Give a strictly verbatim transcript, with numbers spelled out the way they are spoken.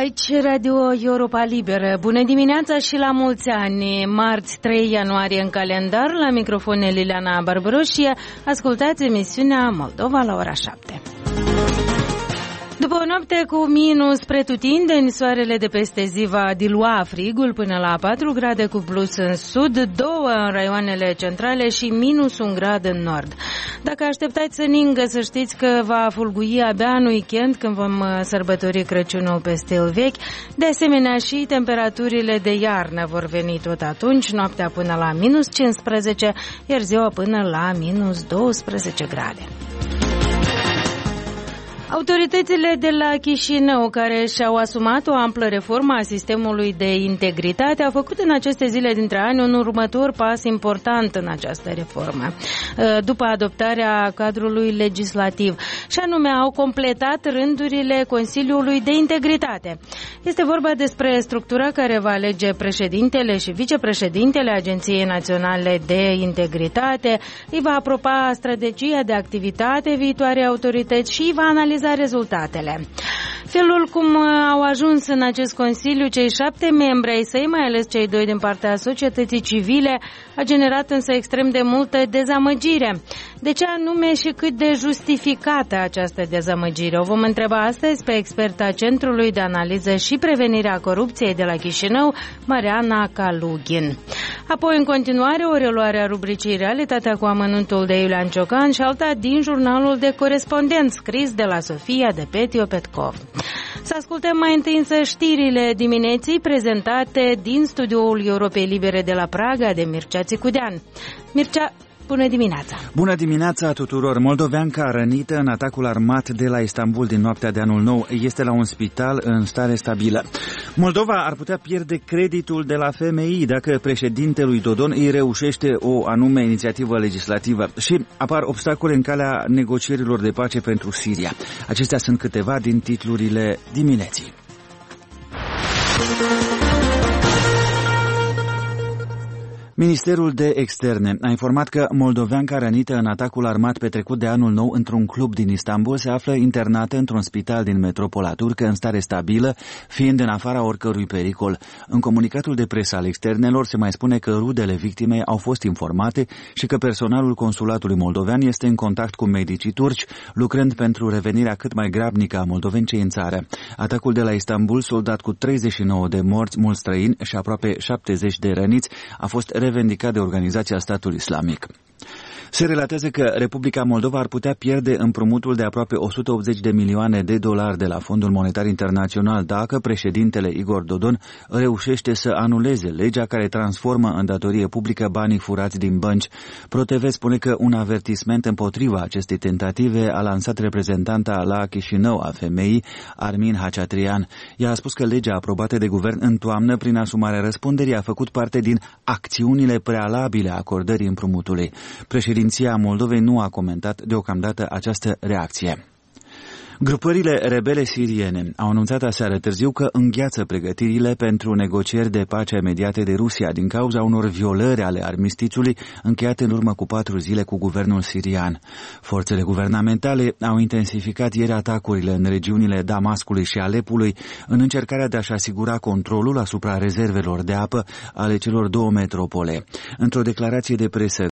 Aici Radio Europa Liberă. Bună dimineața și la mulți ani. Marți trei ianuarie în calendar, la microfon Liliana Barbaroșie. Ascultați emisiunea Moldova la ora șapte. După o noapte cu minus pretutindeni, soarele de peste zi va dilua frigul până la patru grade cu plus în sud, două în raioanele centrale și minus un grad în nord. Dacă așteptați să ningă, să știți că va fulgui abia în weekend, când vom sărbători Crăciunul pe stil vechi. De asemenea, și temperaturile de iarnă vor veni tot atunci, noaptea până la minus cincisprezece, iar ziua până la minus douăsprezece grade. Autoritățile de la Chișinău, care și-au asumat o amplă reformă a sistemului de integritate, au făcut în aceste zile dintre ani un următor pas important în această reformă, după adoptarea cadrului legislativ, și anume au completat rândurile Consiliului de Integritate. Este vorba despre structura care va alege președintele și vicepreședintele Agenției Naționale de Integritate, îi va aproba strategia de activitate viitoare autorități și va analiza rezultatele. Felul cum au ajuns în acest Consiliu cei șapte membri ai săi, mai ales cei doi din partea societății civile, a generat însă extrem de multă dezamăgire. De ce anume și cât de justificată această dezamăgire? O vom întreba astăzi pe experta Centrului de Analiză și Prevenire a Corupției de la Chișinău, Mariana Kalugin. Apoi, în continuare, o reluare a rubricii Realitatea cu amănuntul de Iulian Ciocan și alta din jurnalul de corespondent scris de la Sofia de Petio Petkov. Să ascultăm mai întâi însă știrile dimineții prezentate din studioul Europei Libere de la Praga de Mircea Țicudean. Mircea, bună dimineața! Bună dimineața tuturor! Moldoveanca rănită în atacul armat de la Istanbul din noaptea de anul nou este la un spital în stare stabilă. Moldova ar putea pierde creditul de la F M I dacă președintelui Dodon îi reușește o anume inițiativă legislativă și apar obstacole în calea negocierilor de pace pentru Siria. Acestea sunt câteva din titlurile dimineții. Ministerul de Externe a informat că moldoveanca rănită în atacul armat petrecut de anul nou într-un club din Istanbul se află internată într-un spital din metropola turcă în stare stabilă, fiind în afara oricărui pericol. În comunicatul de presă al externelor se mai spune că rudele victimei au fost informate și că personalul consulatului moldovean este în contact cu medicii turci, lucrând pentru revenirea cât mai grabnică a moldovencei în țară. Atacul de la Istanbul, soldat cu treizeci și nouă de morți, mulți străini și aproape șaptezeci de răniți, a fost revendicat de Organizația Statului Islamic. Se relatează că Republica Moldova ar putea pierde împrumutul de aproape o sută optzeci de milioane de dolari de la Fondul Monetar Internațional dacă președintele Igor Dodon reușește să anuleze legea care transformă în datorie publică banii furați din bănci. ProTV spune că un avertisment împotriva acestei tentative a lansat reprezentanta la Chișinău a F M I, Armin Hachatrian. Ea a spus că legea aprobată de guvern în toamnă prin asumarea răspunderii a făcut parte din acțiunile prealabile a acordării împrumutului. Președinția Moldovei nu a comentat deocamdată această reacție. Grupările rebele siriene au anunțat aseară târziu că îngheață pregătirile pentru negocieri de pace imediate de Rusia din cauza unor violări ale armistițiului încheiate în urmă cu patru zile cu guvernul sirian. Forțele guvernamentale au intensificat ieri atacurile în regiunile Damascului și Alepului în încercarea de a-și asigura controlul asupra rezervelor de apă ale celor două metropole. Într-o declarație de presă,